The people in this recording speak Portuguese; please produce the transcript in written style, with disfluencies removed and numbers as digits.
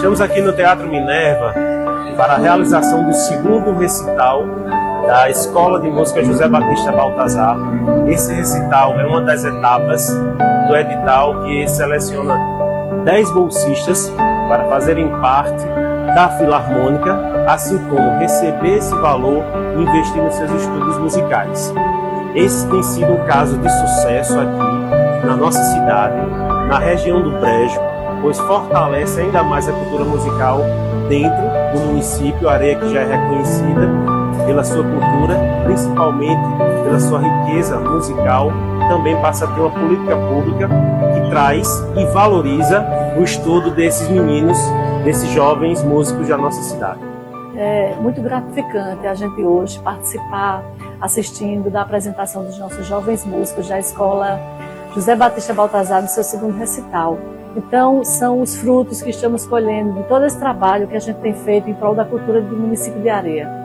Estamos aqui no Teatro Minerva para a realização do segundo recital da Escola de Música José Batista Baltazar. Esse recital é uma das etapas do edital que seleciona 10 bolsistas para fazerem parte da Filarmônica, assim como receber esse valor e investir nos seus estudos musicais. Esse tem sido um caso de sucesso aqui na nossa cidade, na região do Brejo, pois fortalece ainda mais a cultura musical dentro do município Areia, que já é reconhecida pela sua cultura, principalmente pela sua riqueza musical. Também passa a ter uma política pública que traz e valoriza o estudo desses meninos, desses jovens músicos da nossa cidade. É muito gratificante a gente hoje participar, assistindo da apresentação dos nossos jovens músicos da Escola José Batista Baltazar no seu segundo recital. Então, são os frutos que estamos colhendo de todo esse trabalho que a gente tem feito em prol da cultura do município de Areia.